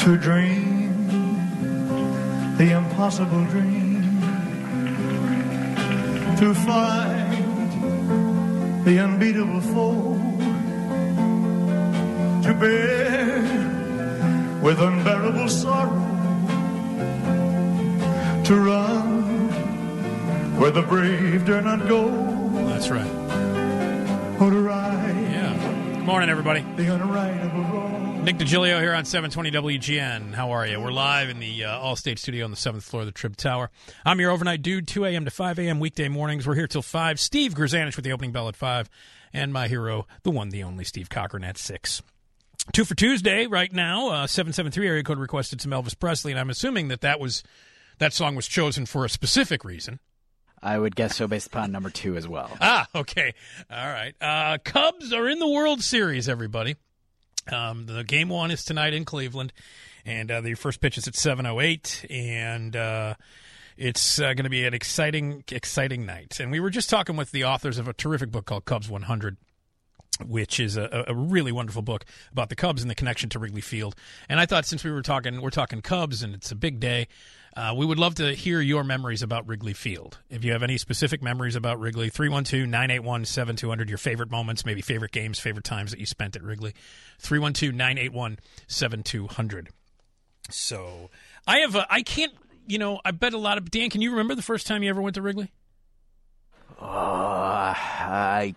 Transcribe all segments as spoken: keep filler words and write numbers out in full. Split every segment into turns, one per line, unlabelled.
to dream the impossible dream, to fight the unbeatable foe, to bear with unbearable sorrow, to run where the brave dare not go.
That's right.
Oh, to ride.
Yeah. Good morning, everybody.
The unridable road.
Nick DiGilio here on seven twenty W G N. How are you? We're live in the uh, All-State Studio on the seventh floor of the Trib Tower. I'm your overnight dude, two a.m. to five a.m. weekday mornings. We're here till five. Steve Grzanich with the opening bell at five. And my hero, the one, the only, Steve Cochran at six. Two for Tuesday right now. Uh, seven seven three area code requested some Elvis Presley, and I'm assuming that that, was, that song was chosen for a specific reason.
I would guess so based upon number two as well.
Ah, okay. All right. Uh, Cubs are in the World Series, everybody. Um, the game one is tonight in Cleveland, and uh, the first pitch is at seven oh eight, and uh, it's uh, going to be an exciting, exciting night. And we were just talking with the authors of a terrific book called Cubs one hundred, which is a, a really wonderful book about the Cubs and the connection to Wrigley Field. And I thought since we were talking, we're talking Cubs, and it's a big day, uh, we would love to hear your memories about Wrigley Field. If you have any specific memories about Wrigley, three one two, nine eight one, seven two zero zero, your favorite moments, maybe favorite games, favorite times that you spent at Wrigley, three one two, nine eight one, seven two zero zero. So I have a, I can't, you know, I bet a lot of, Dan, can you remember the first time you ever went to Wrigley?
Uh, I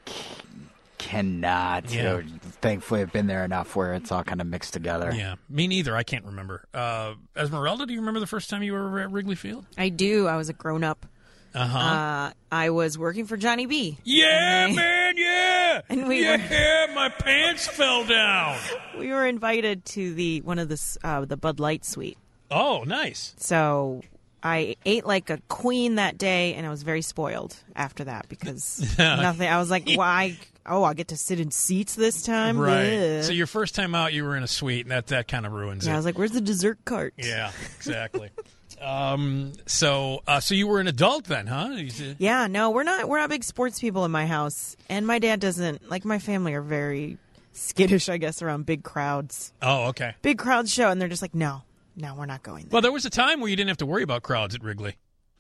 cannot.
Yeah.
Thankfully, I've been there enough where it's all kind of mixed together.
Yeah, me neither. I can't remember. Uh, Esmeralda, do you remember the first time you were at Wrigley Field?
I do. I was a grown-up.
Uh-huh.
Uh, I was working for Johnny B.
Yeah,
I,
man, yeah.
And we
yeah,
were,
my pants fell down.
We were invited to the one of the uh, the Bud Light suite.
Oh, nice.
So I ate like a queen that day, and I was very spoiled after that because nothing. I was like, why? Oh, I get to sit in seats this time?
Right.
Ugh.
So your first time out, you were in a suite, and that, that kind of ruins
yeah,
it.
I was like, where's the dessert cart?
Yeah, exactly. um. So, uh, so you were an adult then, huh?
Yeah. No, we're not. We're not big sports people in my house, and my dad doesn't. Like, my family are very skittish, I guess, around big crowds.
Oh, okay.
Big crowd show, and they're just like, no, no, we're not going there.
Well, there was a time where you didn't have to worry about crowds at Wrigley.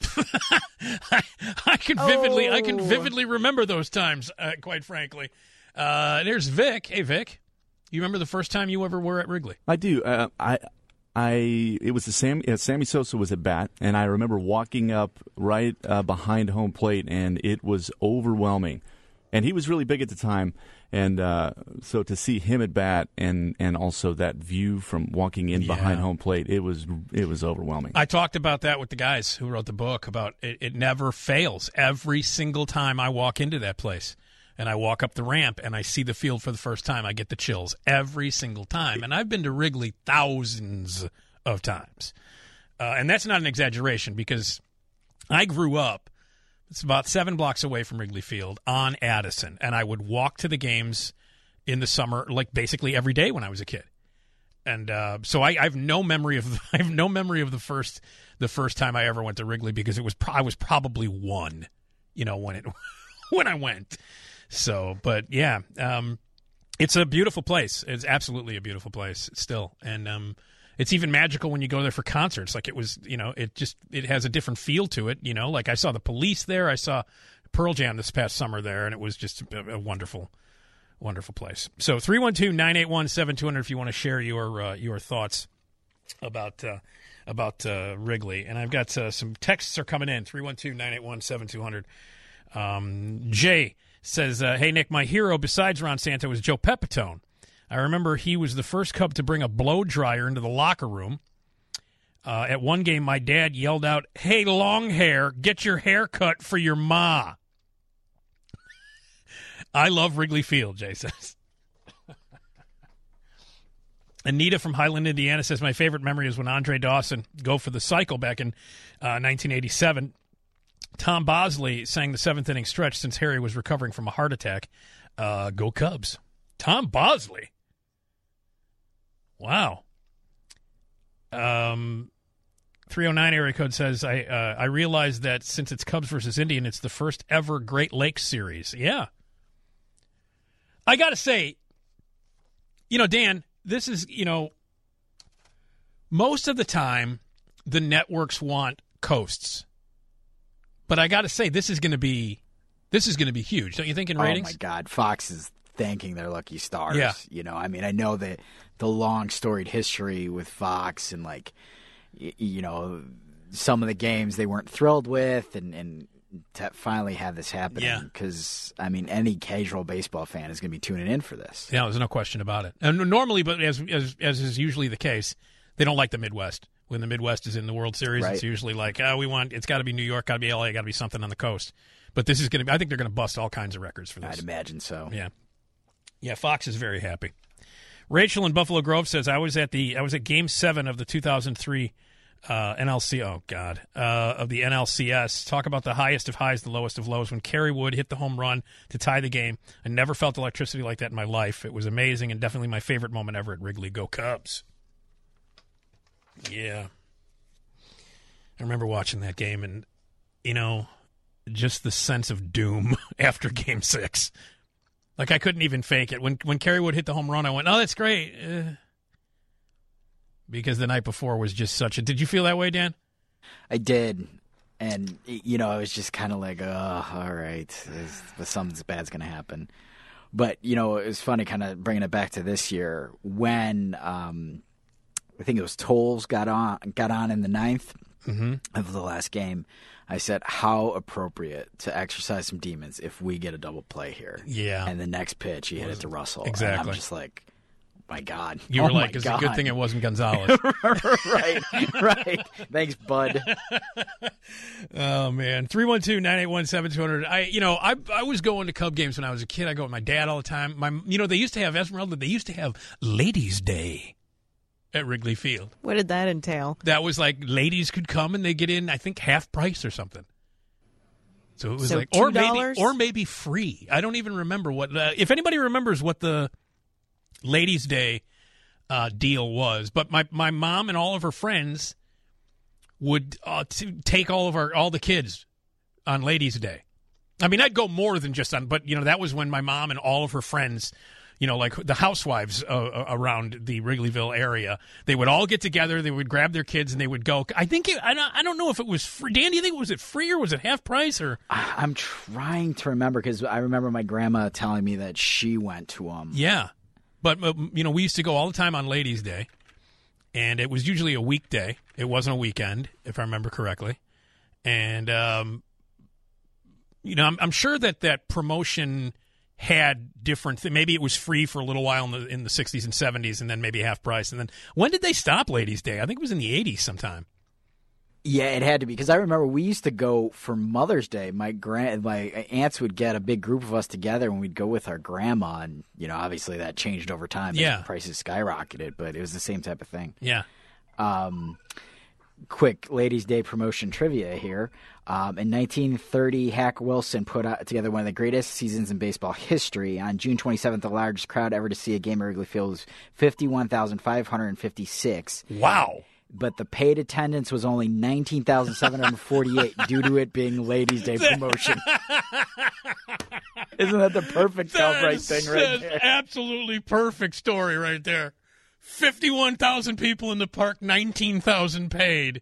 I, I can vividly, oh. I can vividly remember those times. Uh, quite frankly, uh, there's Vic. Hey, Vic, you remember the first time you ever were at Wrigley?
I do. Uh, I, I, it was the Sam. Uh, Sammy Sosa was at bat, and I remember walking up right uh, behind home plate, and it was overwhelming. And he was really big at the time, and uh, so to see him at bat, and, and also that view from walking in
yeah.
behind home plate, it was it was overwhelming.
I talked about that with the guys who wrote the book about it. It never fails. Every single time I walk into that place, and I walk up the ramp, and I see the field for the first time, I get the chills every single time. And I've been to Wrigley thousands of times, uh, and that's not an exaggeration because I grew up. It's about seven blocks away from Wrigley Field on Addison, and I would walk to the games in the summer, like basically every day when I was a kid. And uh, so I, I have no memory of I have no memory of the first the first time I ever went to Wrigley because it was I was probably one, you know, when it when I went. So, but yeah, um, it's a beautiful place. It's absolutely a beautiful place still, and um, it's even magical when you go there for concerts. Like it was, you know, it just it has a different feel to it. You know, like I saw the Police there. I saw Pearl Jam this past summer there, and it was just a, a wonderful, wonderful place. So three one two, nine eight one, seven two zero zero if you want to share your uh, your thoughts about uh, about uh, Wrigley. And I've got uh, some texts are coming in. three one two, nine eight one, seven two zero zero. Um, Jay says, uh, hey, Nick, my hero besides Ron Santo was Joe Pepitone. I remember he was the first Cub to bring a blow dryer into the locker room. Uh, at one game, my dad yelled out, hey, long hair, get your hair cut for your ma. I love Wrigley Field, Jay says. Anita from Highland, Indiana says, my favorite memory is when Andre Dawson go for the cycle back in uh, nineteen eighty-seven. Tom Bosley sang the seventh inning stretch since Harry was recovering from a heart attack. Uh, go Cubs. Tom Bosley. Wow. Um, three oh nine area code says, I uh, I realized that since it's Cubs versus Indian, it's the first ever Great Lakes series. Yeah. I got to say, you know, Dan, this is, you know, most of the time, the networks want coasts. But I got to say, this is going to be this is going to be huge. Don't you think in ratings?
Oh, my God. Fox is thanking their lucky stars.
Yeah.
You know, I mean, I know that the long storied history with Fox and, like, y- you know, some of the games they weren't thrilled with, and, and to finally have this happening.
Yeah.
Because, I mean, any casual baseball fan is going to be tuning in for this.
Yeah, there's no question about it. And normally, but as as as is usually the case, they don't like the Midwest. When the Midwest is in the World Series,
Right.
it's usually like, oh, we want it's got to be New York, got to be L A, got to be something on the coast. But this is going to be. I think they're going to bust all kinds of records for this.
I'd imagine so.
Yeah, yeah. Fox is very happy. Rachel in Buffalo Grove says, I was at the I was at Game Seven of the two thousand three uh, N L C. Oh God, uh, of the N L C S. Talk about the highest of highs, the lowest of lows. When Kerry Wood hit the home run to tie the game, I never felt electricity like that in my life. It was amazing and definitely my favorite moment ever at Wrigley. Go Cubs! Yeah, I remember watching that game, and you know, just the sense of doom after Game Six. Like, I couldn't even fake it. When when Kerry Wood hit the home run, I went, oh, that's great. Uh, because the night before was just such a... Did you feel that way, Dan?
I did. And, you know, I was just kind of like, oh, all right, something bad's going to happen. But, you know, it was funny kind of bringing it back to this year when um, I think it was Tolles got on, got on in the ninth
Mm-hmm.
of the last game. I said, how appropriate to exercise some demons if we get a double play here.
Yeah.
And the next pitch, he hit it to Russell.
Exactly.
And I'm just like, my God.
You
oh
were like,
my
it's a
God.
good thing it wasn't Gonzalez.
right, right. Thanks, bud.
Oh, man. three one two, nine eight one, seven two zero zero. I, you know, I I was going to Cub games when I was a kid. I go with my dad all the time. My, You know, they used to have, Esmeralda, they used to have Ladies' Day at Wrigley Field.
What did that entail?
That was like ladies could come and they get in, I think, half price or something. So it was
So
like, or
two
maybe,
dollars?
or maybe free. I don't even remember what. Uh, if anybody remembers what the Ladies' Day uh, deal was, but my, my mom and all of her friends would uh, t- take all of our all the kids on Ladies' Day. I mean, I'd go more than just on, but you know, that was when my mom and all of her friends, you know, like the housewives uh, around the Wrigleyville area, they would all get together. They would grab their kids and they would go. I think it, I don't. I don't know if it was free. Dan, do you think was it free or was it half price or?
I'm trying to remember because I remember my grandma telling me that she went to them.
Yeah, but uh, you know, we used to go all the time on Ladies' Day, and it was usually a weekday. It wasn't a weekend, if I remember correctly, and um, you know, I'm, I'm sure that that promotion had different th- maybe it was free for a little while in the in the sixties and seventies and then maybe half price. And then when did they stop Ladies' Day? I think it was in the eighties sometime.
Yeah, it had to be because I remember we used to go for Mother's Day. My grand, my aunts would get a big group of us together and we'd go with our grandma. And you know, obviously that changed over time.
Yeah.
As prices skyrocketed, but it was the same type of thing.
Yeah.
Um, quick Ladies' Day promotion trivia here. Um, in nineteen thirty, Hack Wilson put out together one of the greatest seasons in baseball history. On June twenty-seventh, the largest crowd ever to see a game at Wrigley Field was fifty-one thousand five hundred fifty-six.
Wow.
But the paid attendance was only nineteen thousand seven hundred forty-eight due to it being Ladies' Day promotion. Isn't that the perfect
That
right
is
thing right
an
there?
absolutely perfect story right there. fifty-one thousand people in the park, nineteen thousand paid.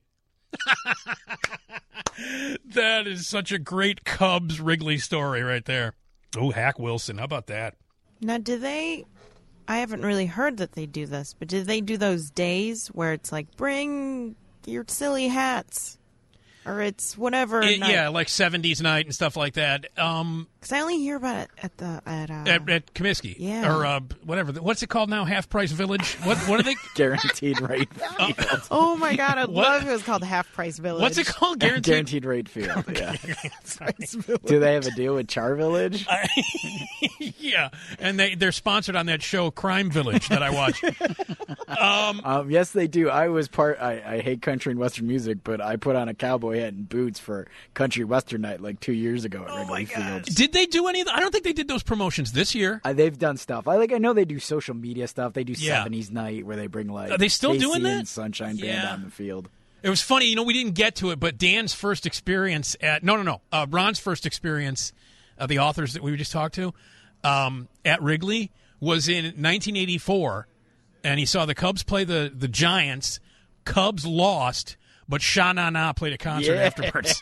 That is such a great Cubs Wrigley story right there. Oh, Hack Wilson. How about that?
Now, do they... I haven't really heard that they do this, but do they do those days where it's like, bring your silly hats? Or it's whatever
It-
night?
yeah, like seventies night and stuff like that. Um,
Because I only hear about it at the... At, uh,
at, at Comiskey.
Yeah.
Or uh, whatever. What's it called now? Half Price Village? What What are they?
Guaranteed rate field.
oh, my God. I'd
What?
love if it was called Half Price Village.
What's it called? Guaranteed?
Guaranteed rate field, yeah. Do they have a deal with Char Village?
Yeah. And they, they're sponsored on that show, Crime Village, that I watch. um,
Um, yes, they do. I was part. I, I hate country and western music, but I put on a cowboy hat and boots for country western night like two years ago at Wrigley Field.
did they do any of the, I don't think they did those promotions this year.
Uh, they've done stuff. I like. I know they do social media stuff. They do
Yeah.
seventies night where they bring like.
Are they still
Casey
doing that?
and Sunshine Band
Yeah.
on the field.
It was funny, you know, we didn't get to it, but Dan's first experience at no, no, no, uh, Ron's first experience, uh, the authors that we just talked to, um, at Wrigley was in nineteen eighty-four, and he saw the Cubs play the the Giants. Cubs lost, but Sha Na Na played a concert
Yeah.
afterwards.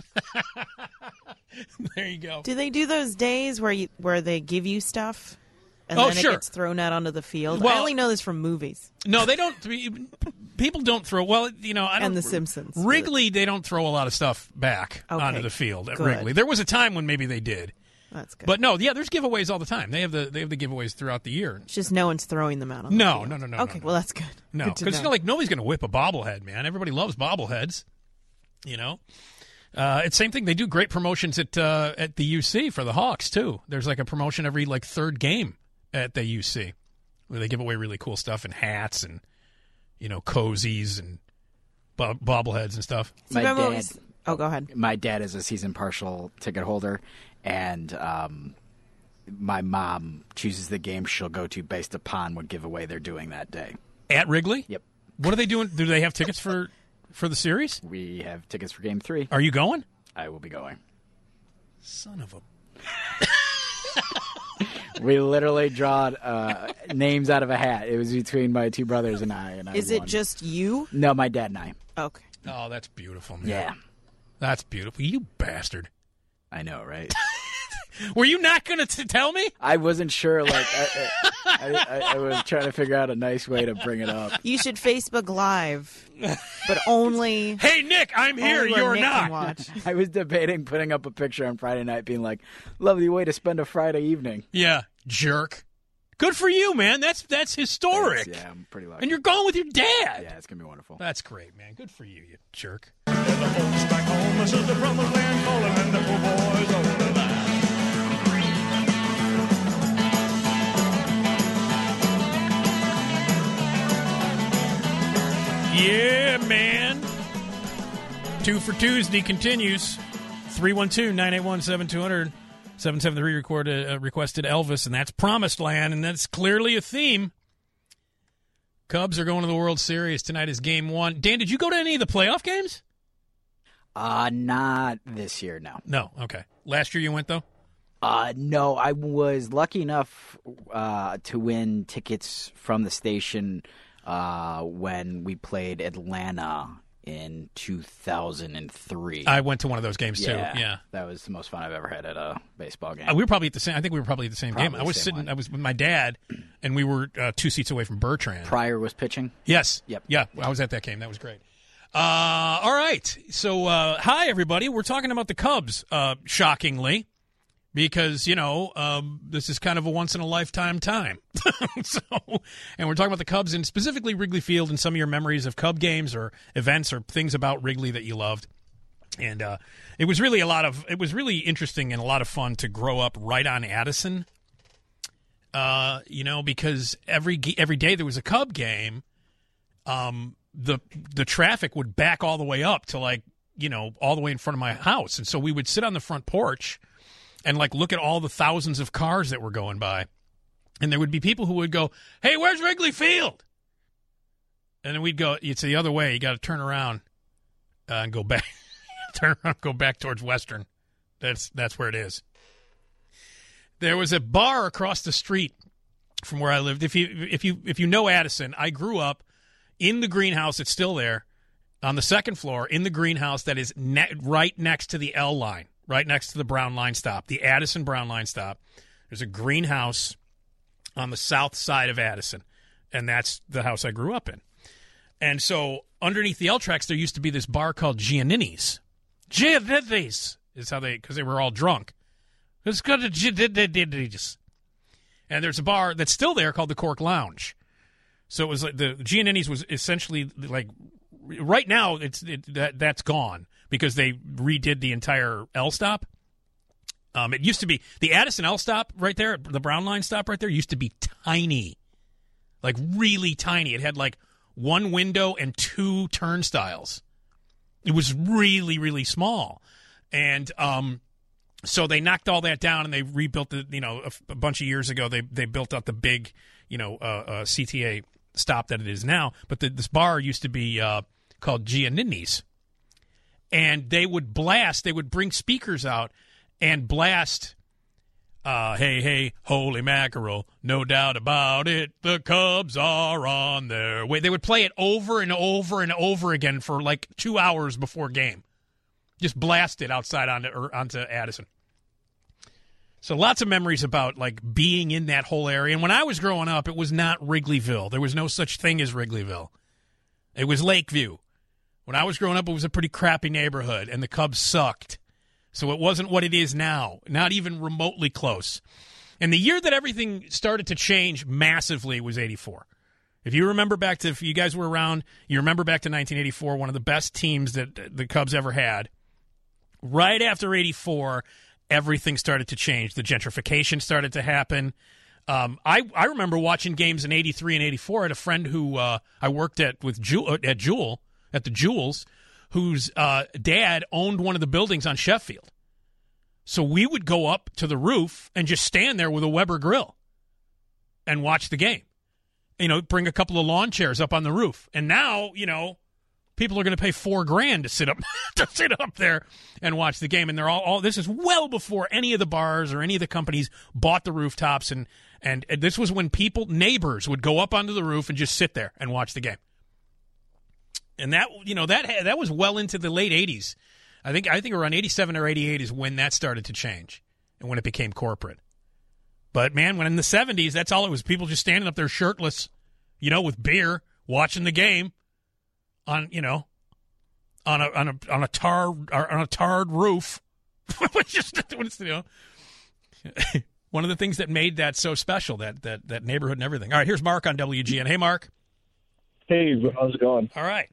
There you go.
Do they do those days where you where they give you stuff and
Oh,
then
sure.
it gets thrown out onto the field?
Well-
I only know this from movies
No, they don't. People don't throw. Well, you know, I don't.
and The Simpsons.
Wrigley, they don't throw a lot of stuff back
Okay,
onto the field at
good.
Wrigley. There was a time when maybe they did,
That's good.
but no, yeah, there's giveaways all the time. They have the they have the giveaways throughout the year.
It's just no one's throwing them out on the
No,
field.
no, no, no,
Okay,
no, no.
well, that's good.
No,
Good to
because you
know.
know, like nobody's going to whip a bobblehead, man. Everybody loves bobbleheads. You know, uh, it's same thing. They do great promotions at uh, at the U C for the Hawks too. There's like a promotion every like third game at the U C where they give away really cool stuff and hats and you know cozies and bo- bobbleheads and stuff.
Do you
My
remember when we
dad-
s- Oh, go ahead.
My dad is a season partial ticket holder, and um, my mom chooses the game she'll go to based upon what giveaway they're doing that day.
At Wrigley?
Yep.
What are they doing? Do they have tickets for for the series?
We have tickets for game three.
Are you going?
I will be going.
Son of a.
We literally draw uh, names out of a hat. It was between my two brothers and I. And I
Is it
won.
just you?
No, my dad and I.
Okay.
Oh, that's beautiful, man.
Yeah.
That's beautiful. You bastard.
I know, right?
Were you not going to tell me?
I wasn't sure. Like, I, I, I, I was trying to figure out a nice way to bring it up.
You should Facebook Live, but only.
Hey, Nick, I'm here.
only where
You're
Nick can
not.
watch.
I was debating putting up a picture on Friday night, being like, "Lovely way to spend a Friday evening."
Yeah, jerk. Good for you, man. That's that's historic.
Yeah, I'm pretty lucky.
And you're going with your dad.
yeah, it's gonna be wonderful.
That's great, man. Good for you, you jerk.
The folks back home, this is the promised land calling, and the poor boys over the line.
Yeah, man. Two for Tuesday continues. three one two, nine eight one, seven two zero zero. seven seven three recorded, uh, requested Elvis, and that's Promised Land, and that's clearly a theme. Cubs are going to the World Series. Tonight is game one. Dan, did you go to any of the playoff games?
Uh, not this year, no.
No. Okay. Last year you went, though?
Uh, no, I was lucky enough uh, to win tickets from the station uh, when we played Atlanta in two thousand three.
I went to one of those games,
yeah,
too. Yeah.
That was the most fun I've ever had at a baseball game.
Uh, we were probably at the same. I think we were probably at the same
Probably
game. I
the
was
same
sitting.
one.
I was with my dad, and we were uh, two seats away from Bertrand.
Pryor was pitching.
Yes.
Yep.
Yeah, I was at that game. That was great. Uh, all right. So, uh, hi, everybody. We're talking about the Cubs, uh, shockingly, because, you know, um, this is kind of a once-in-a-lifetime time. so, and we're talking about the Cubs and specifically Wrigley Field and some of your memories of Cub games or events or things about Wrigley that you loved. And uh, it was really a lot of – it was really interesting and a lot of fun to grow up right on Addison, uh, you know, because every every day there was a Cub game, um, the the traffic would back all the way up to, like, you know, all the way in front of my house. And so we would sit on the front porch and, like, look at all the thousands of cars that were going by. And there would be people who would go, "Hey, where's Wrigley Field?" And then we'd go, "It's the other way. You got to turn around uh, and go back." Turn around, go back towards Western. That's that's where it is. There was a bar across the street from where I lived. If you if you if you know Addison, I grew up in the greenhouse. It's still there on the second floor in the greenhouse that is ne- right next to the L line, right next to the Brown Line stop, the Addison Brown Line stop. There's a greenhouse on the south side of Addison, and that's the house I grew up in. And so underneath the L tracks, there used to be this bar called Giannini's. Giannini's is how they, because they were all drunk. It's called Giannini's. And there's a bar that's still there called the Cork Lounge. So it was like the Giannini's was essentially like right now it's it, that that's gone because they redid the entire L stop. Um, it used to be the Addison L stop right there, the Brown Line stop right there used to be tiny, like really tiny. It had like one window and two turnstiles. It was really, really small. And um, so they knocked all that down and they rebuilt it, you know, a, a bunch of years ago. They they built out the big, you know, uh, uh, C T A stop that it is now. But the, this bar used to be uh, called Giannini's. And they would blast, they would bring speakers out and blast Uh, hey, hey, holy mackerel, no doubt about it. The Cubs are on their way. They would play it over and over and over again for like two hours before game. Just blast it outside onto, or onto Addison. So lots of memories about like being in that whole area. And when I was growing up, it was not Wrigleyville. There was no such thing as Wrigleyville. It was Lakeview. When I was growing up, it was a pretty crappy neighborhood, and the Cubs sucked. So it wasn't what it is now, not even remotely close. And the year that everything started to change massively was eighty-four. If you remember back to, if you guys were around, you remember back to nineteen eighty-four, one of the best teams that the Cubs ever had. Right after eighty-four, everything started to change. The gentrification started to happen. Um, I, I remember watching games in eighty-three and eighty-four. I had a friend who uh, I worked at with Jewel, at Jewel, at the Jewels, whose uh, dad owned one of the buildings on Sheffield. So we would go up to the roof and just stand there with a Weber grill and watch the game. You know, bring a couple of lawn chairs up on the roof. And now, you know, people are going to pay four grand to sit up to sit up there and watch the game. And they're all, all this is well before any of the bars or any of the companies bought the rooftops. And, and, and this was when people, neighbors, would go up onto the roof and just sit there and watch the game. And that, you know, that that was well into the late eighties. I think I think around eighty-seven or eighty-eight is when that started to change and when it became corporate. But, man, when in the seventies, that's all it was. People just standing up there shirtless, you know, with beer, watching the game on, you know, on a on a on a tar on a tarred roof. Just, you know, one of the things that made that so special, that that that neighborhood and everything. All right, here's Mark on W G N. Hey, Mark.
Hey, how's it going?
All right.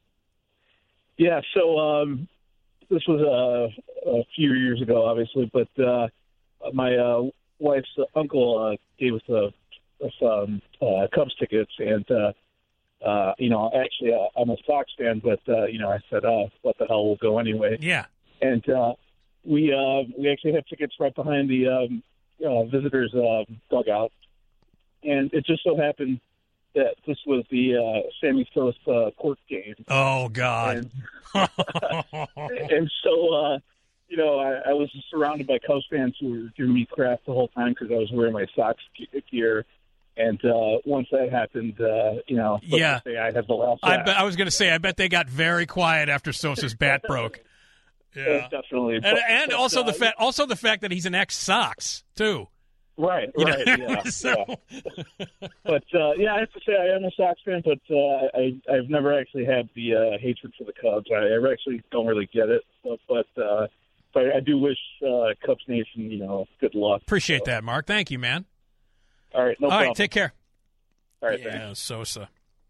Yeah, so um, this was uh, a few years ago, obviously, but uh, my uh, wife's uncle uh, gave us a, some uh, Cubs tickets, and uh, uh, you know, actually, uh, I'm a Sox fan, but uh, you know, I said, uh, "What the hell? We'll go anyway."
Yeah.
And uh, we uh, we actually had tickets right behind the um, uh, visitors' uh, dugout, and it just so happened that this was the uh, Sammy Sosa court game.
Oh, God.
And, and so, uh, you know, I, I was surrounded by Cubs fans who were giving me crap the whole time because I was wearing my Sox gear. And uh, once that happened, uh, you know, let's
yeah.
say I had the last
I, be, I was going to say, I bet they got very quiet after Sosa's bat broke.
Yeah, definitely.
And,
but,
and
but,
also
uh,
the fact, also the fact that he's an ex-Sox, too.
Right,
You
right,
know?
yeah.
So-
yeah. But, uh, yeah, I have to say I am a Sox fan, but uh, I, I've never actually had the uh, hatred for the Cubs. I, I actually don't really get it, but, but, uh, but I do wish uh, Cubs Nation, you know, good luck.
Appreciate
so.
that, Mark. Thank you, man.
All right, no
All
problem.
right, take care.
All right,
yeah,
thanks.
Sosa.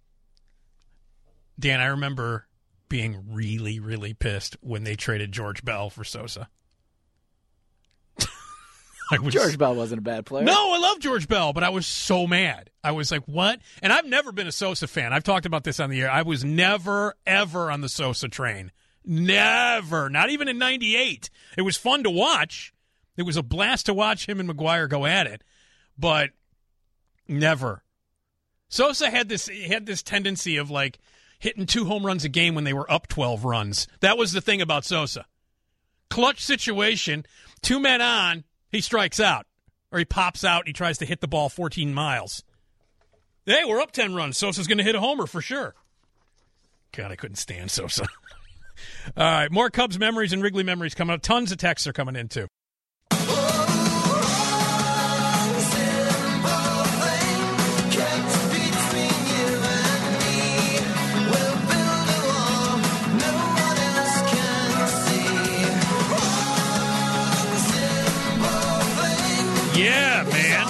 Dan, I remember being really, really pissed when they traded George Bell for Sosa. I was,
George Bell wasn't a bad player.
No, I love George Bell, but I was so mad. I was like, what? And I've never been a Sosa fan. I've talked about this on the air. I was never, ever on the Sosa train. Never. Not even in ninety-eight. It was fun to watch. It was a blast to watch him and McGuire go at it. But never. Sosa had this had this tendency of, like, hitting two home runs a game when they were up twelve runs. That was the thing about Sosa. Clutch situation, two men on, he strikes out. Or he pops out and he tries to hit the ball fourteen miles. Hey, we're up ten runs. Sosa's going to hit a homer for sure. God, I couldn't stand Sosa. All right, more Cubs memories and Wrigley memories coming up. Tons of texts are coming in, too. Yeah, man.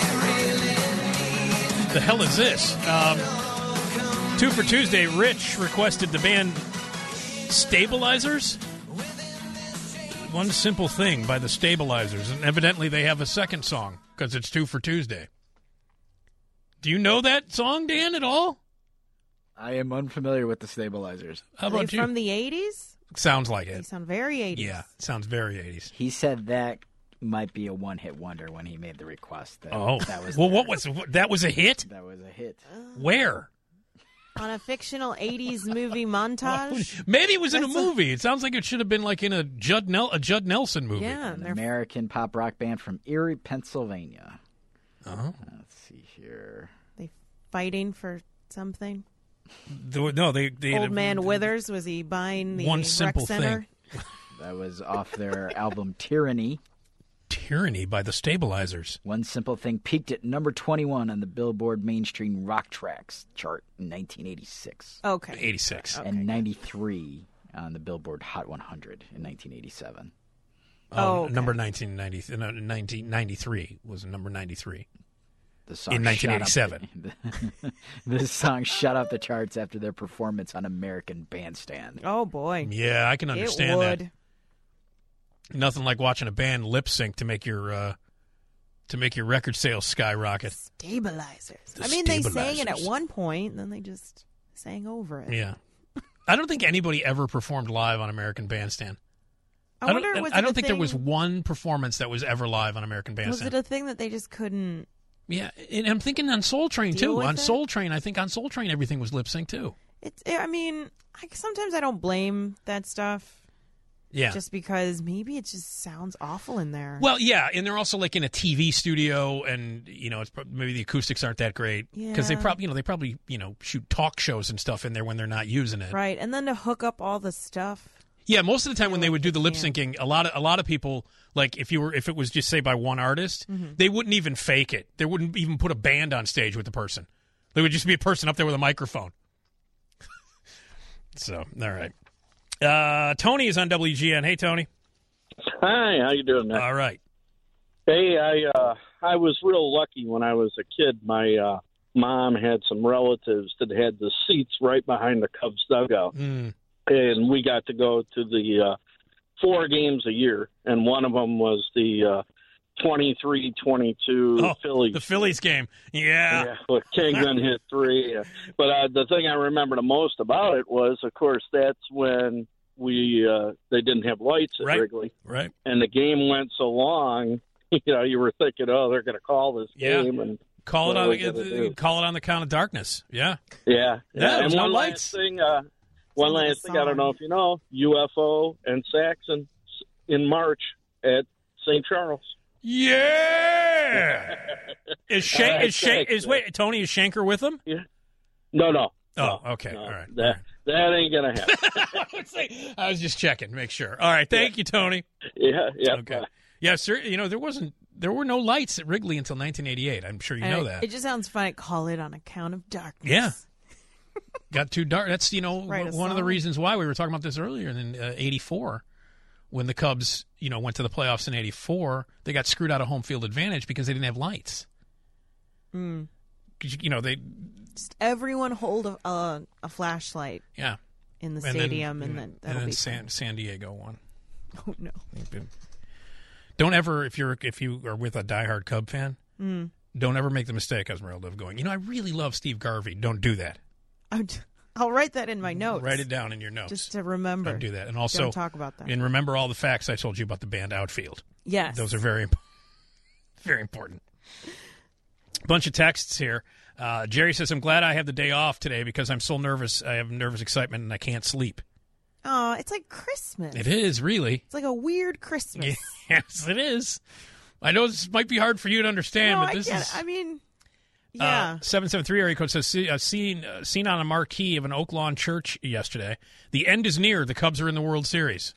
The hell is this? Um, two for Tuesday, Rich requested the band Stabilizers. One Simple Thing by the Stabilizers. And evidently they have a second song because it's two for Tuesday. Do you know that song, Dan, at all?
I am unfamiliar with the Stabilizers.
How
Are they
about you?
from the eighties?
Sounds like
They
it.
sound very eighties.
Yeah, sounds very eighties.
He said that might be a one-hit wonder when he made the request. That,
Oh,
that was
well,
the-
what was that? Was a hit?
that was a hit.
Where?
On a fictional eighties movie montage.
Maybe it was in a
That's a-
movie. It sounds like it should have been like in a Judd Nel- a Judd Nelson movie.
Yeah,
An
they're
American pop rock band from Erie, Pennsylvania.
Oh.
Let's see here.
they fighting for something.
The- no, they, they had
Old
a-
Man Withers, was he buying the
One
rec
simple
center?
thing.
That was off their album Tyranny.
Tyranny by the Stabilizers.
One Simple Thing peaked at number twenty-one on the Billboard Mainstream Rock Tracks chart in nineteen eighty-six.
Okay.
eighty-six.
Okay.
And ninety-three on the Billboard Hot one hundred in nineteen eighty-seven.
Oh,
okay.
number nineteen ninety, no, nineteen ninety-three was number ninety-three.
The song
In nineteen eighty-seven.
shot up the, the song shot off the charts after their performance on American Bandstand.
Oh, boy.
Yeah, I can
It
understand
would.
that. Nothing like watching a band lip sync to make your uh, to make your record sales skyrocket.
Stabilizers.
The
I mean, they sang it at
Stabilizers.
one point, and then they just sang over it.
Yeah, I don't think anybody ever performed live on American Bandstand.
I,
don't.
wonder, was
I
it
don't
a
think
thing,
there was one performance that was ever live on American
Was
Bandstand.
it a thing that they just couldn't?
Yeah, and I'm thinking on Soul Train
Deal
too.
with
On
it?
Soul Train, I think on Soul Train everything was lip sync too.
It's. I mean, I, sometimes I don't blame that stuff.
Yeah.
Just because maybe it just sounds awful in there.
Well, yeah, and they're also like in a T V studio, and you know, it's prob- maybe the acoustics aren't that great because they
Yeah.
probably, you know, they probably, you know, shoot talk shows and stuff in there when they're not using it.
Right, and then to hook up all the stuff.
Yeah, most of the time when they would do the lip
can't.
syncing, a lot of a lot of people, like if you were if it was just say by one artist,
Mm-hmm.
they wouldn't even fake it. They wouldn't even put a band on stage with the person. There would just be a person up there with a microphone. So, all right. Uh, Tony is on W G N. Hey, Tony.
Hi, how you doing, man?
All right.
Hey, I uh, I was real lucky when I was a kid. My uh, mom had some relatives that had the seats right behind the Cubs dugout,
Mm.
and we got to go to the uh, four games a year, and one of them was the uh, twenty-three twenty-two
Oh,
Phillies.
the Phillies game. Yeah.
Yeah, well, Kingman hit three. Uh, But uh, the thing I remember the most about it was, of course, that's when we uh, they didn't have lights at
Right.
Wrigley,
Right.
and the game went so long. You know, you were thinking, oh, they're going to call this
Yeah.
game, and
Call it
What
on
are we
the,
gonna
the-
do?
call it on the count of darkness. Yeah.
yeah,
Yeah, there
And
was no
one
lights.
last thing, uh, one
Sounds like a
last thing. I don't
song.
know if you know, U F O and Saxon in March at Saint Charles.
Yeah. is Shank,
All right,
is Shank,
thanks,
is wait, Tony, is Shanker with him?
No, no.
Oh,
no,
okay.
no.
All right.
That that ain't gonna happen.
I was just checking, make sure. All right. Thank you, Tony.
yeah, yeah.
Okay.
bye.
Yeah, sir. You know, there wasn't, there were no lights at Wrigley until nineteen eighty-eight. I'm sure you know
And
that.
It just sounds funny. Call it on account of darkness.
Yeah. Got too dark. That's, you know,
Write a
one of the
song.
reasons why we were talking about this earlier in uh, eighty-four. When the Cubs, you know, went to the playoffs in eighty-four, they got screwed out of home field advantage because they didn't have lights.
Mm.
'Cause, you know, they,
Just everyone hold a, a, a flashlight
yeah.
in the
And then-
stadium, and, then that'll
and then
be
San,
fun.
San Diego won.
Oh no!
Don't ever, if you're if you are with a diehard Cub fan,
Mm.
don't ever make the mistake, Esmeralda, of going, you know, I really love Steve Garvey. Don't do that.
I'm t- I'll write that in my notes.
Write it down in your notes.
just to remember.
Don't do that. And also,
Don't talk about that.
and remember all the facts I told you about the band Outfield.
Yes,
Those are very, imp- very important. Bunch of texts here. Uh, Jerry says, I'm glad I have the day off today because I'm so nervous. I have nervous excitement and I can't sleep.
Oh, it's like Christmas.
It is, really.
It's like a weird Christmas.
Yes, it is. I know this might be hard for you to understand,
no,
but
I
this
get
is...
it. I mean, yeah.
Uh, seven seven three area code says, see, uh, seen, uh, seen on a marquee of an Oak Lawn church yesterday. The end is near. The Cubs are in the World Series.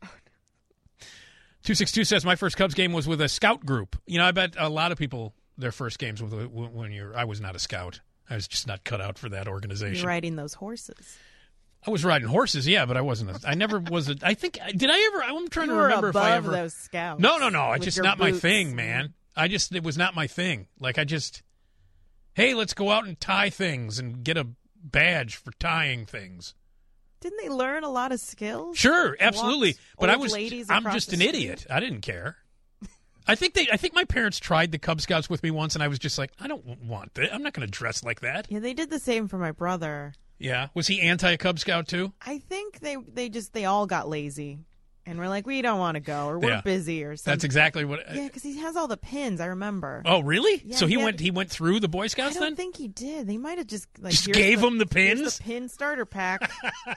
two six two says, my first Cubs game was with a scout group. You know, I bet a lot of people, their first games with when you're, I was not a scout. I was just not cut out for that organization.
You're riding those horses.
I was riding horses, yeah, but I wasn't. A, I never was. A, I think did I ever? I'm trying
You
to
were
remember if
above
I ever.
those scouts.
No, no, no. It's
with
just
your
not my
boots.
thing, man. I just it was not my thing. Like I just, hey, let's go out and tie things and get a badge for tying things.
Didn't they learn a lot of skills?
Sure, absolutely.
Walked
But I
old
was.
ladies
I'm
across
just
the
an
street?
idiot. I didn't care. I think they. I think my parents tried the Cub Scouts with me once, and I was just like, I don't want that. I'm not going to dress like that.
Yeah, they did the same for my brother.
Yeah. Was he anti Cub Scout too?
I think they they just they all got lazy. And we're like, we don't want to go, or we're
Yeah.
busy, or something.
That's exactly what.
Yeah, because he has all the pins. I remember.
Oh, really?
Yeah,
so he
he had-
went. He went through the Boy
I
Scouts
don't
then.
think he did. They might have just like
Just
here's
gave
the,
him the
here's
pins?
the pin starter pack.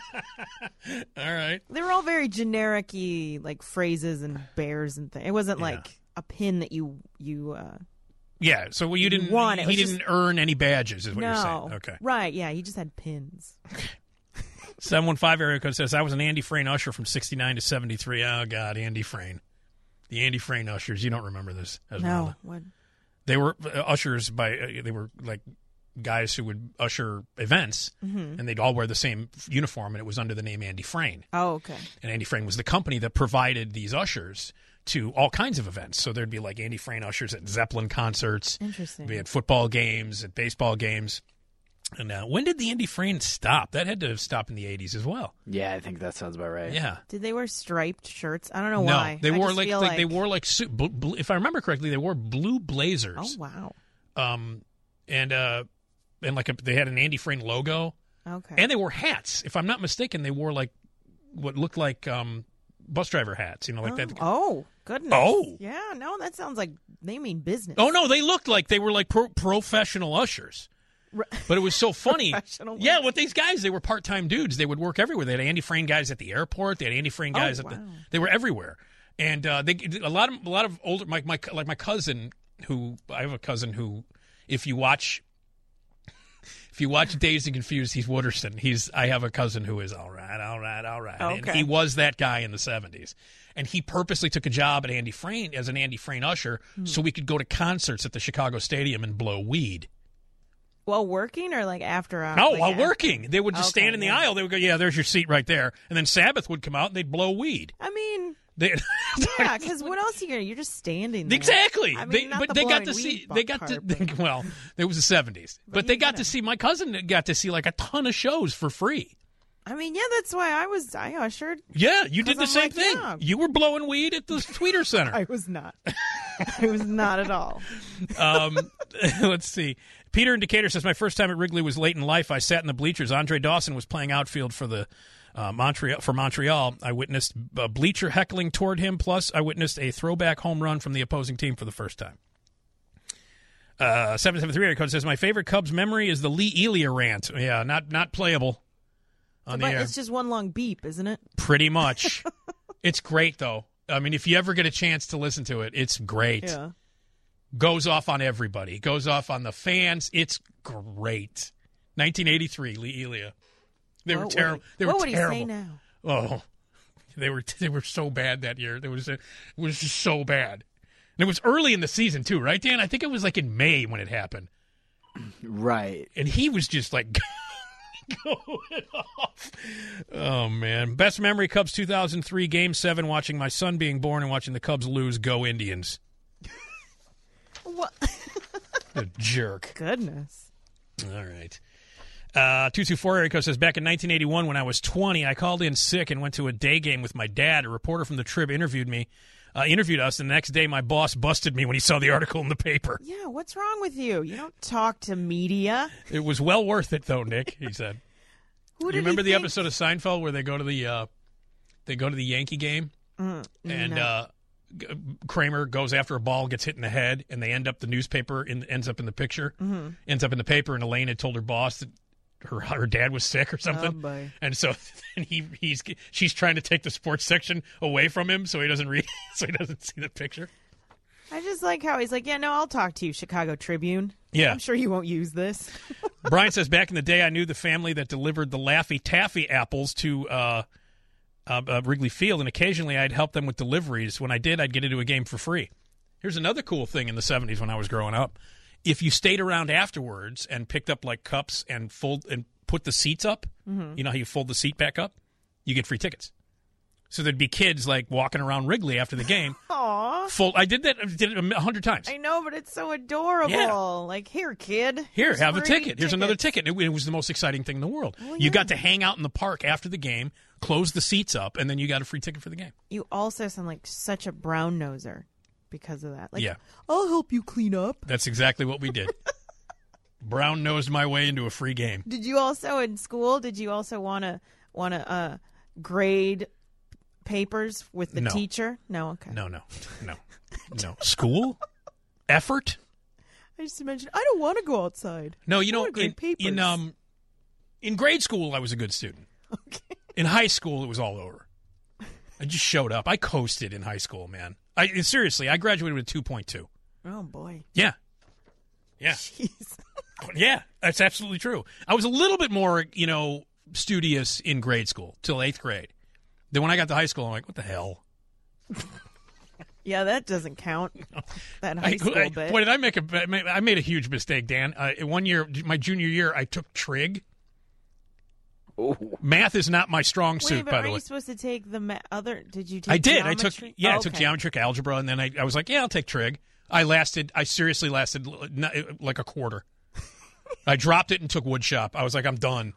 All right.
They were all very generic-y, like phrases and bears and things. It wasn't
Yeah.
like a pin that you you. Uh,
Yeah. So well, you didn't.
won. It
He
was
didn't
just-
earn any badges, is what
no,
you're saying. Okay.
right? Yeah, he just had pins.
seven one five area code says I was an Andy Frayne usher from sixty-nine to seventy-three. Oh God, Andy Frayne. The Andy Frayne ushers. You don't remember this? Esmeralda.
No, what?
They were uh, ushers by. Uh, they were like guys who would usher events,
Mm-hmm.
and they'd all wear the same uniform, and it was under the name Andy Frayne.
Oh, okay.
And Andy Frayne was the company that provided these ushers to all kinds of events. So there'd be like Andy Frayne ushers at Zeppelin concerts.
Interesting.
We had football games, at baseball games. And uh, when did the Andy Frayne stop? That had to have stopped in the eighties as well.
Yeah, I think that sounds about right.
Yeah.
Did they wear striped shirts? I don't know
No,
why.
they
I
wore
just
like,
feel
like they wore like su- bl- bl- if I remember correctly, they wore blue blazers.
Oh wow.
Um, and uh, and like a, they had an Andy Frayne logo,
Okay.
and they wore hats. If I'm not mistaken, they wore like what looked like um, bus driver hats. You know, like
oh.
that.
Oh goodness.
Oh.
Yeah. No, that sounds like they mean business.
Oh no, they looked like they were like pro- professional ushers.
Re-
But it was so funny.
Professional
Yeah, with these guys, they were part-time dudes. They would work everywhere. They had Andy Frayne guys at the airport. They had Andy Frayne guys
Oh,
at the.
wow.
They were everywhere, and uh, they a lot of a lot of older my, my like my cousin who I have a cousin who, if you watch, if you watch Dazed and Confused, he's Wooderson. He's I have a cousin who is all right, all right, all right, and
Okay.
he was that guy in the seventies. And he purposely took a job at Andy Frayne as an Andy Frayne usher,
Hmm.
so we could go to concerts at the Chicago Stadium and blow weed.
While working or like after? Uh,
No,
like
while
after-
working. They would just
Okay,
stand in the
yeah.
aisle. They would go, yeah, there's your seat right there. And then Sabbath would come out and they'd blow weed.
I mean,
They,
yeah, because what else are you gonna? You're just standing there.
exactly.
I mean,
they,
not
but
the
they got
blowing
to see,
weed
they got
part,
to,
but-
well, it was the seventies. But, they
you
got
gotta-
to see, my cousin got to see like a ton of shows for free.
I mean, yeah, that's why I was. I ushered.
Yeah, you did the
'Cause I'm
same
like,
thing.
yeah.
You were blowing weed at the Tweeter Center.
I was not. I was not at all.
Um, let's see. Peter in Decatur says, my first time at Wrigley was late in life. I sat in the bleachers. Andre Dawson was playing outfield for the uh, Montreal. For Montreal, I witnessed a bleacher heckling toward him. Plus, I witnessed a throwback home run from the opposing team for the first time. Uh, seven seven three code says, my favorite Cubs memory is the Lee Elia rant. Yeah, not not playable on the
But
air.
it's just one long beep, isn't it?
Pretty much. It's great, though. I mean, if you ever get a chance to listen to it, it's great.
Yeah.
Goes off on everybody. Goes off on the fans. It's great. nineteen eighty-three, Lee Elia. They were
What would
terrible.
he-
They
what
were
would
terrible.
he say now?
Oh, they were they were so bad that year. There was a, it was just so bad. And it was early in the season too, right, Dan? I think it was like in May when it happened.
Right.
And he was just like going off. Oh man, best memory Cubs two thousand three Game Seven. Watching my son being born and watching the Cubs lose. Go Indians!
What?
A jerk.
Goodness.
All right. Uh, two two four area code says, back in nineteen eighty-one, when I was twenty, I called in sick and went to a day game with my dad. A reporter from the Trib interviewed me, uh, interviewed us, and the next day my boss busted me when he saw the article in the paper.
Yeah, what's wrong with you? You don't talk to media.
It was well worth it, though, Nick, he said.
Who
You
did he
remember the
think-
episode of Seinfeld where they go to the uh, they go to the Yankee game,
Mm,
and
no.
uh, G- Kramer goes after a ball, gets hit in the head, and they end up the newspaper in, ends up in the picture,
Mm-hmm.
ends up in the paper, and Elaine had told her boss that her her dad was sick or something,
Oh, boy.
and so and he he's she's trying to take the sports section away from him so he doesn't read so he doesn't see the picture.
I just like how he's like, yeah, no, I'll talk to you, Chicago Tribune.
Yeah.
I'm sure you won't use this.
Brian says, back in the day, I knew the family that delivered the Laffy Taffy apples to uh, uh, uh, Wrigley Field, and occasionally I'd help them with deliveries. When I did, I'd get into a game for free. Here's another cool thing in the seventies when I was growing up. If you stayed around afterwards and picked up like cups and fold and put the seats up,
Mm-hmm.
you know how you fold the seat back up? You get free tickets. So there'd be kids like walking around Wrigley after the game.
Aw.
Fold. I did that. I did it a hundred times.
I know, but it's so adorable.
Yeah.
Like, here, kid.
Here,
Here's
have a
free
ticket. Here's another
tickets.
ticket. It, it was the most exciting thing in the world.
Well,
You
yeah.
got to hang out in the park after the game, close the seats up, and then you got a free ticket for the game.
You also sound like such a brown noser because of that. Like,
Yeah.
I'll help you clean up.
That's exactly what we did. Brown nosed my way into a free game.
Did you also in school? Did you also want to want to uh, grade papers with the
No.
teacher? No, okay.
No, no, no, no. School? Effort?
I just imagined, I don't want to go outside.
No, you
I
know,
wanna grade
in,
papers.
in um, in grade school, I was a good student.
Okay.
In high school, it was all over. I just showed up. I coasted in high school, man. I seriously, I graduated with two point two.
Oh, boy.
Yeah. Yeah.
Jeez.
Yeah, that's absolutely true. I was a little bit more, you know, studious in grade school till eighth grade. Then when I got to high school, I'm like, what the hell?
Yeah, that doesn't count. That high
I,
school
I,
bit.
boy, did I make a? I made a huge mistake, Dan. Uh, one year, my junior year, I took trig.
Ooh.
Math is not my strong suit,
Wait, but
by
are
the
you
way.
supposed to take the ma- other? Did you take
I did.
geometry?
I took yeah,
Oh,
I took
okay.
geometric algebra, and then I, I was like, yeah, I'll take trig. I lasted. I seriously lasted l- not- like a quarter. I dropped it and took wood shop. I was like, I'm done.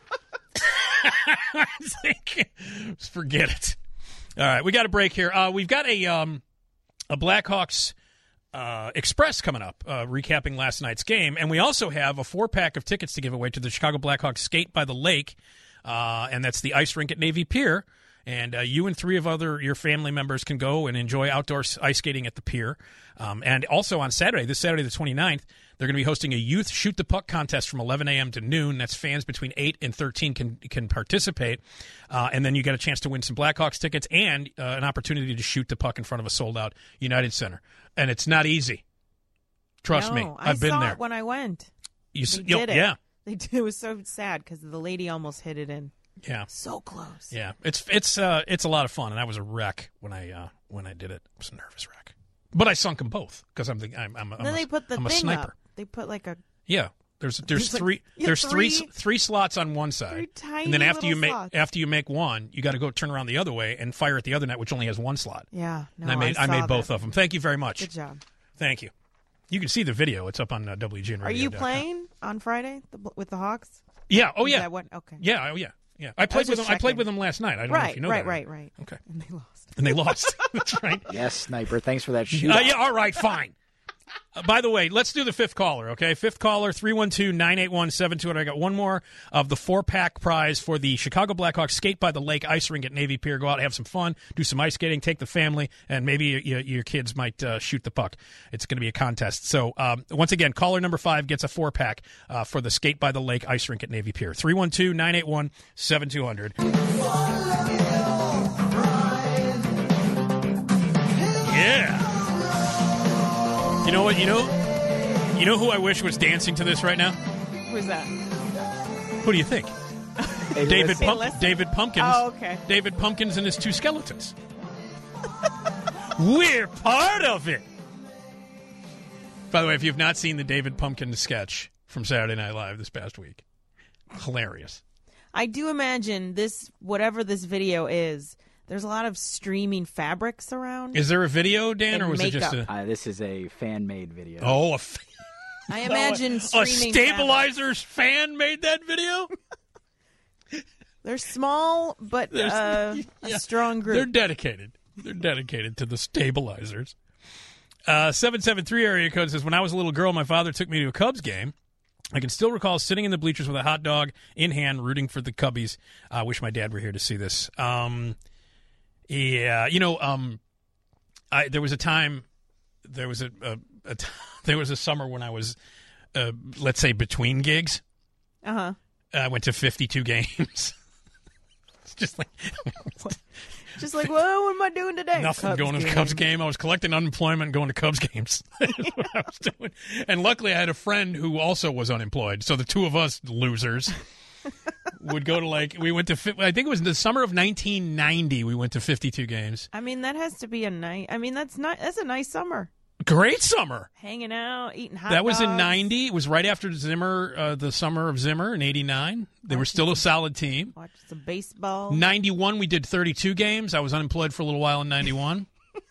I was like, forget it. All right, we got a break here. Uh, we've got a um, a Blackhawks uh, Express coming up, uh, recapping last night's game, and we also have a four pack of tickets to give away to the Chicago Blackhawks Skate by the Lake, uh, and that's the ice rink at Navy Pier. And uh, you and three of other your family members can go and enjoy outdoor ice skating at the pier. Um, and also on Saturday, this Saturday the twenty-ninth, they're going to be hosting a youth shoot the puck contest from eleven a.m. to noon. That's fans between eight and thirteen can can participate. Uh, and then you get a chance to win some Blackhawks tickets and uh, an opportunity to shoot the puck in front of a sold-out United Center. And it's not easy. Trust
No,
me.
I
I've been
saw
there.
It when I went.
You, s-
They
you know,
did it.
Yeah.
They did. It was so sad because the lady almost hit it in.
Yeah.
So close.
Yeah, it's it's uh it's a lot of fun, and I was a wreck when I uh when I did it. I was a nervous wreck, but I sunk them both because I'm the I'm I'm, I'm
Then
a,
they put the
I'm a
thing
sniper.
up. They put like a
Yeah, there's there's
It's like-
three
yeah,
there's three
three-
three slots on one side,
three tiny
and then after you
little
make
slots.
after you make one, you got to go turn around the other way and fire at the other net, which only has one slot.
yeah. No,
and I made I,
saw
made both
that.
of them. Thank you very much.
Good job.
Thank you. You can see the video. It's up on uh, W G N
Are
radio
you
dot com.
playing on Friday the, with the Hawks?
Yeah. Oh
Is
yeah.
that what? Okay.
Yeah. Oh yeah. Yeah. I played
was
with them.
just
I played
checking.
with them last night. I don't know if
Right.
you know
right.
that.
Right. Right.
Okay.
And they lost.
And they lost. That's right.
Yes, Sniper. Thanks for that shoot.
Uh, yeah, all right, fine. Uh, by the way, let's do the fifth caller, okay? Fifth caller, three one two, nine eight one, seven two hundred. I got one more of the four-pack prize for the Chicago Blackhawks Skate by the Lake ice rink at Navy Pier. Go out, have some fun, do some ice skating, take the family, and maybe your, your kids might uh, shoot the puck. It's going to be a contest. So, um, once again, caller number five gets a four-pack uh, for the Skate by the Lake ice rink at Navy Pier. three one two, nine eight one, seven two hundred. Yeah. You know what? You know, you know who I wish was dancing to this right now?
Who's that?
Who do you think?
Hey,
David
listen,
Pump-
listen.
David Pumpkins.
Oh, okay.
David Pumpkins and his two skeletons. We're part of it. By the way, if you've not seen the David Pumpkins sketch from Saturday Night Live this past week, hilarious.
I do imagine this, whatever this video is, there's a lot of streaming fabrics around.
Is there a video, Dan,
And
or was it just a?
makeup.
Uh, this is a fan-made video.
Oh, a, f-
I imagine
a
streaming
Stabilizers fan made that video.
fabrics. They're small, but
There's-
uh,
yeah.
a strong group.
They're dedicated. They're dedicated to the Stabilizers. Uh, seven seven three area code says, when I was a little girl, my father took me to a Cubs game. I can still recall sitting in the bleachers with a hot dog in hand, rooting for the Cubbies. I uh, wish my dad were here to see this. Um, yeah, you know, um, I, there was a time, there was a, a, a t- there was a summer when I was, uh, let's say, between gigs.
Uh-huh.
I went to fifty-two games. It's just like
Just like, well, what am I doing today?
nothing.
Cubs
Going to the
game.
Cubs game. I was collecting unemployment and going to Cubs games. That's what I was doing. And luckily, I had a friend who also was unemployed. So the two of us losers would go to like we went to. fi- I think it was the summer of nineteen ninety. We went to fifty-two games.
I mean, that has to be a nice. I mean, that's not. That's a nice summer.
Great summer.
Hanging out, eating hot
That was in
dogs.
ninety. It was right after Zimmer, uh, the summer of Zimmer in eighty-nine. They were still a solid team.
Watch some baseball.
ninety-one, we did thirty-two games. I was unemployed for a little while in ninety-one.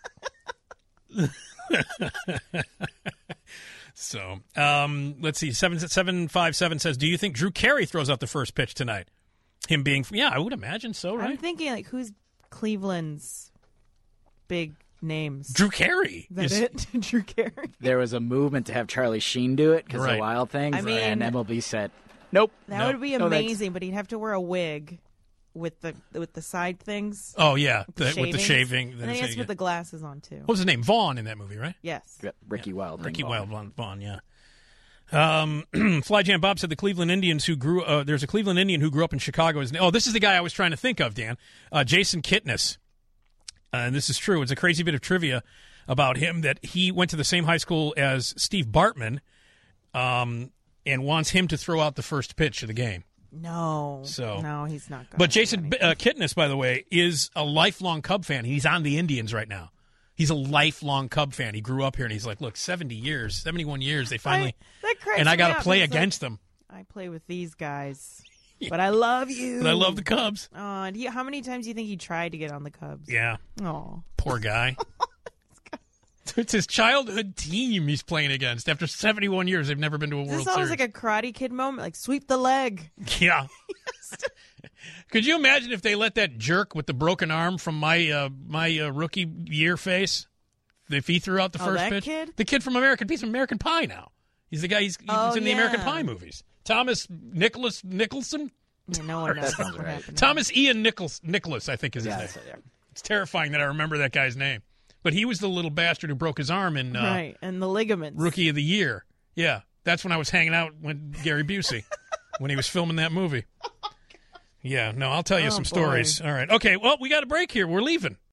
So, um, let's see. seven seven five seven says, do you think Drew Carey throws out the first pitch tonight? Him being, yeah, I would imagine so,
I'm
right?
thinking like, who's Cleveland's big names?
Drew Carey.
Is that
is-
it? Drew Carey.
There was a movement to have Charlie Sheen do it because
Right.
of Wild Things,
I mean-
and M L B said, nope.
That
No.
would be
No, that's-
amazing, but he'd have to wear a wig. with the with the side things.
Oh yeah, the, with the
shavings.
shaving.
And I guess with the glasses on too.
What was his name? Vaughn in that movie, right?
Yes.
Yep, Ricky
Yeah.
Wild.
Ricky
Vaughn.
Wild Vaughn, Vaughn, yeah. Um, Flyjam Bob said the Cleveland Indians who grew. Uh, there's a Cleveland Indian who grew up in Chicago. His, oh, this is the guy I was trying to think of, Dan. Uh, Jason Kitness. Uh, and this is true. It's a crazy bit of trivia about him that he went to the same high school as Steve Bartman, um, and wants him to throw out the first pitch of the game.
No.
So
no, he's not. Gonna
But
do
Jason
anything.
uh, Kitness, by the way, is a lifelong Cub fan. He's on the Indians right now. He's a lifelong Cub fan. He grew up here, and he's like, look, seventy years, seventy-one years, they finally,
I, that cracks
and I
me
got to
up.
play
It's like,
against them.
I play with these guys, but I love you.
But I love the Cubs.
Oh, and he, how many times do you think he tried to get on the Cubs?
Yeah,
Oh,
poor guy. It's his childhood team he's playing against. After seventy-one years, they've never been to a
this
World
is always
Series.
like a Karate Kid moment, like sweep the leg.
Yeah. Could you imagine if they let that jerk with the broken arm from my uh, my uh, rookie year face, if he threw out the
Oh,
first
that
pitch?
kid?
The kid from American Piece of American Pie now. He's the guy. He's, he's
Oh,
in the American
yeah.
Pie movies. Thomas Nicholas Nicholson.
Yeah, no one knows
sounds
what
right.
happened.
Thomas Ian Nichols Nicholas, I think is his
Yeah,
name.
that's it, yeah.
It's terrifying that I remember that guy's name. But he was the little bastard who broke his arm in uh,
Right, and the ligaments.
Rookie of the Year. Yeah, that's when I was hanging out with Gary Busey when he was filming that movie. Yeah, no, I'll tell you
Oh,
some
boy.
stories. All right. Okay, well, we got a break here. We're leaving.